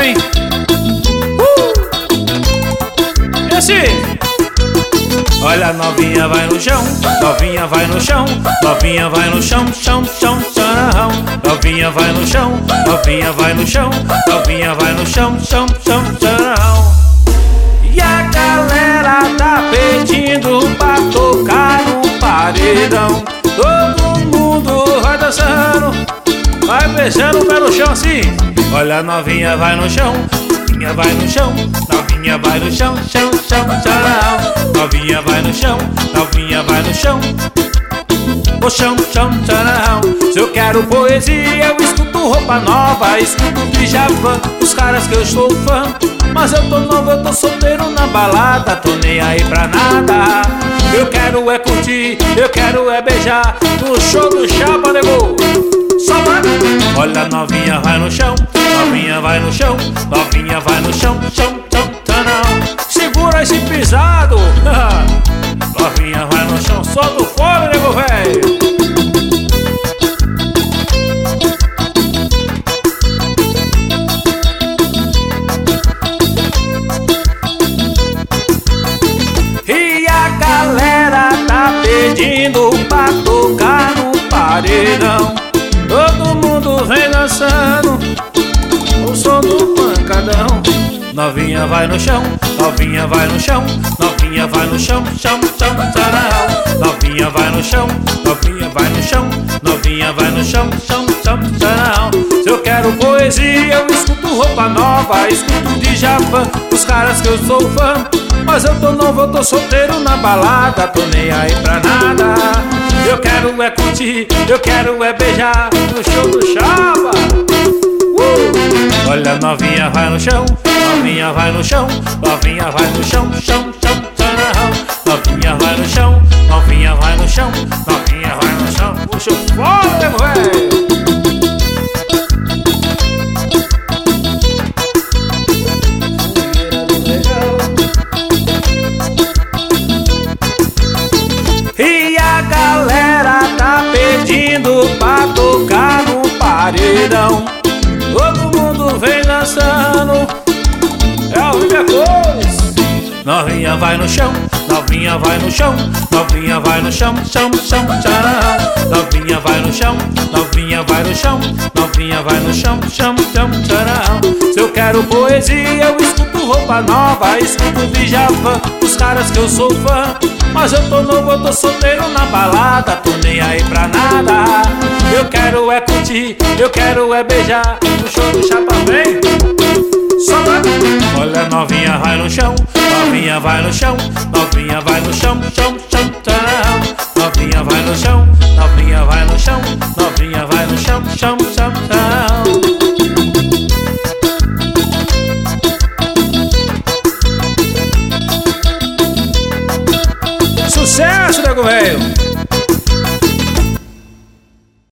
hein? Esse. Olha, novinha vai no chão, novinha vai no chão, novinha vai no chão, chão, chão, chão. Novinha vai no chão, novinha vai no chão, novinha vai no chão, chão, chão, chão. E a galera tá pedindo pra tocar no paredão. Todo mundo vai dançando, vai beijando o pé no chão assim. Olha, novinha vai no chão, novinha vai no chão, novinha vai no chão, chão, chão, chão. Novinha vai no chão, novinha vai no chão, o chão, chão, chão. Se eu quero poesia, eu escuto Roupa Nova, escuto Djavan, os caras que eu sou fã. Mas eu tô novo, eu tô solteiro na balada, tô nem aí pra nada. Eu quero é curtir, eu quero é beijar no show do Chapa, nego. Só vai. Olha, novinha vai no chão, novinha vai no chão, novinha vai no chão, chão, chão, chão. Segura esse pisado. Novinha vai no chão, solta o fone, nego velho. Pedindo pra tocar no paredão. Todo mundo vem dançando o som do pancadão. Novinha vai no chão, novinha vai no chão, novinha vai no chão, chão, chão, chão. Novinha vai no chão, novinha vai no chão, novinha vai no chão, chão, chão, chão. Se eu quero poesia, eu escuto Roupa Nova, escuto Djavan, os caras que eu sou fã. Mas eu tô novo, eu tô solteiro na balada, tô nem aí pra nada. Eu quero é curtir, eu quero é beijar no show do Chapa. Olha, novinha vai no chão, novinha vai no chão, novinha vai no chão, chão, chão, chão. Novinha vai no chão, novinha vai no chão, novinha vai no chão. Puxa o fone, velho. Pedindo pra tocar no paredão. Todo mundo vem dançando, é o Viver Cores. Novinha vai no chão, novinha vai no chão, novinha vai no chão, chão, chão, chão. Novinha vai no chão, novinha vai no chão, novinha vai no chão, chão, chão, chão. Se eu quero poesia, eu escuto Roupa Nova, escuto Djavan, os caras que eu sou fã. Mas eu tô novo, eu tô solteiro na balada, tô nem aí pra nada. Eu quero é curtir, eu quero é beijar no show do Chapa, vem. Só vai. Olha, novinha vai no chão, novinha vai no chão, novinha vai no chão, chão, chão, chão. Novinha vai no chão, novinha vai no chão, novinha vai no chão, chão, chão.